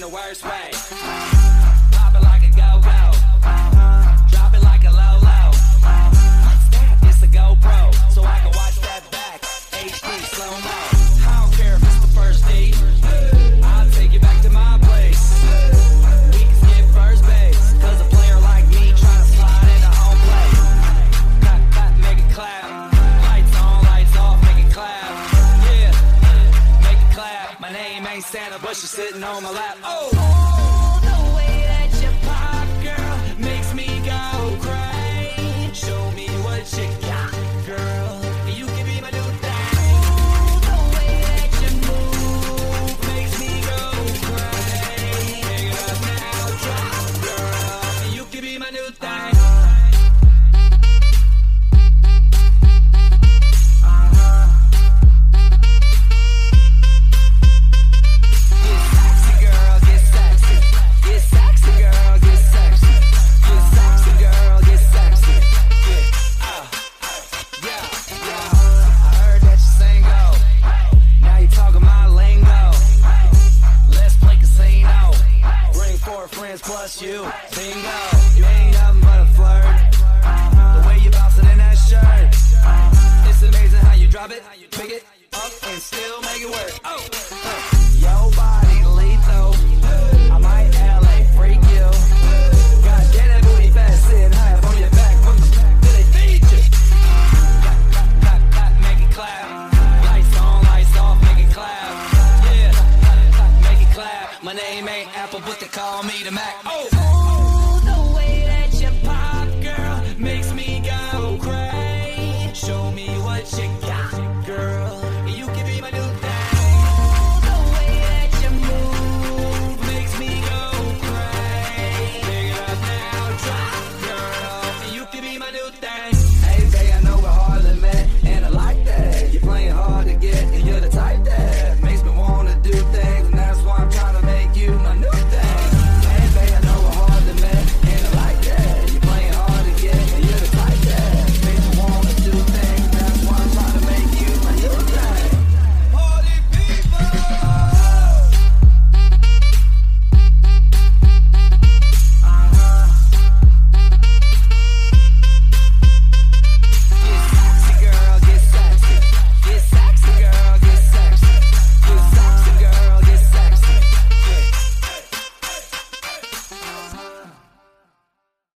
the worst way. Pop it like a go-go. Drop it like a low-low. What's that? It's a GoPro, so I can watch that back. HD slow-mo. I don't care if it's the first date. I'll take you back to my place. We can skip first base, cause a player like me trying to slide into home plate. Clap, clap, make it clap. Lights on, lights off, make it clap. Yeah, make it clap. My name ain't Santa, but she's sitting on my lap. Oh, the way that you pop, girl, makes me go crazy. Show me what you got, girl. You can be my new thing. The way that you move makes me go crazy. Pick it up now, drop, girl. You can be my new thing. Plus you, bingo, you ain't nothing but a flirt. The way you bounce it in that shirt, it's amazing how you drop it, pick it up, and still make it work. Oh, your body lethal, I might LA freak you. Gotta get that booty fat, sitting high up on your back. What the fuck do they feed you? Clap, clap, clap, clap, make it clap. Lights on, lights off, make it clap. Yeah, clap, clap, make it clap. My name ain't Apple, but they call me the Mac. Oh.